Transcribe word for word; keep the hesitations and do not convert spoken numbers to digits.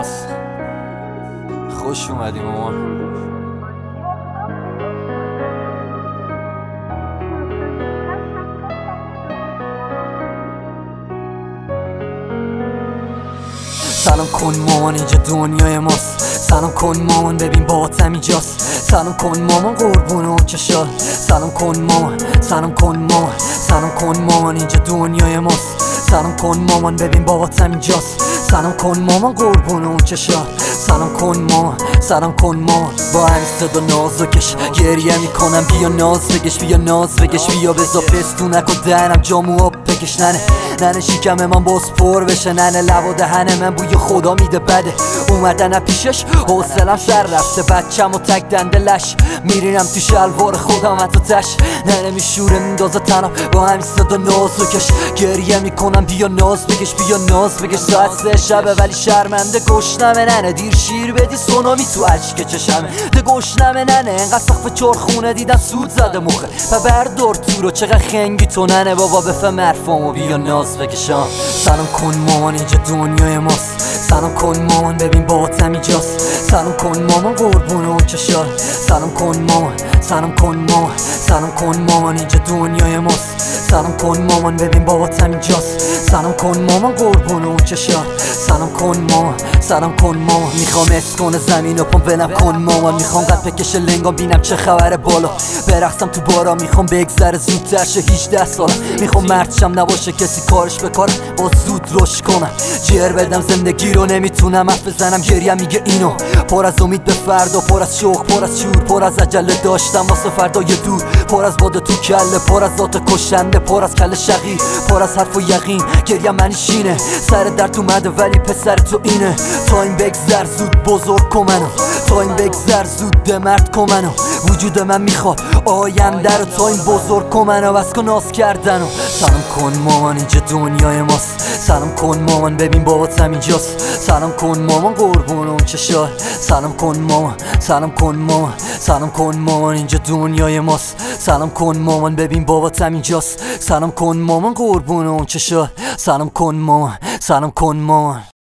ماست. خوش اومدی مامان. سلام کن مامان اینجا دنیای ماست. سلام کن مامان ببین باباتم اینجاست. سلام کن مامان قربون اون چشات. سلام کن مامان، سلام کن مامان، سلام کن مامان اینجا دنیای ماست. سلام کن مامان ببین باباتم اینجاست. سلام کن مامان قربون اون چشات. سلام کن مامان، سلام کن مامان. با همین صدا نازکش گریه میکنم، بیا ناز بگش، بیا ناز بگش، بیا بزا پستو نکن دهنم جامو آب بکش. ننه ننه شکم من باز پر بشه، ننه لب و دهن من بوی خدا میده بده. اومدن پیشش حوصلم سر رفته، بچم و تک دنده لش میرینم تو شلوار خودم تو تش. ننه میشوره میندازه تنم با همین صدا نازکش گریه میکنم، بیا ناز بگش، بیا ناز بگش. ساعت سه شبه ولی شرمنده گشنمه، ننه دیر شیر بدی سونامی تو اشک چشمه. ده گشنمه ننه انقدر سقف چرخونه دیدم سود زده مخه و بردار تو رو چقدر خنگی تو. ننه بابا بفهم حرفامو بیا ناز بکشم. سلام کن مامان اینجا دنیای ماست. سلام کن مامان ببین باباتم اینجاست. سلام کن مامان قربون اون چشات. سلام کن مامان، سلام کن مامان، سلام کن مامان اینجا دنیای ماست. سلام کن مامان ببین باباتم اینجاست. سلام کن مامان قربون اون چشات. سلام کن مامان، سلام کن مامان. میخوام اسکن زمین و پام بلم کن مامان. میخوام قد بکشه لنگام بینم چه خبره بالا، برقصم تو بارا. میخوام بگذره زودتر شه هجده سالم. میخوام مرتشم نباشه کسی کارش بکارم، با زود روش کنم جر بدم زندگی رو. نمیتونم حرف بزنم گریه میگه اینو. پر از امید به فردا، پر از شوق، پر از شور، پر از عجله داشتم واسه فردای دور. پر از باد تو کله، پر از ذات کشنده، پر از کله شقی، پر از حرف و یقین. گریه منی شینه، سر درد اومده ولی پسر تو اینه. تا این بگذر زود بزرگ کن منو، تا این بگذر زود مرد کن منو. وجود من میخواد آینده رو، تا این بزرگ کن منو، بس کن ناز کردنو. سلام کن مامان اینجا دنیای ماست. سلام کن مامان ببین باباتم اینجاست. سلام کن مامان قربون اون چشات. سلام کن مامان، سلام کن مامان، سلام کن مامان اینجا دنیای ماست. سلام کن مامان ببین باباتم اینجاست. سلام کن مامان قربون اون چشات. سلام کن مامان، سلام کن مامان.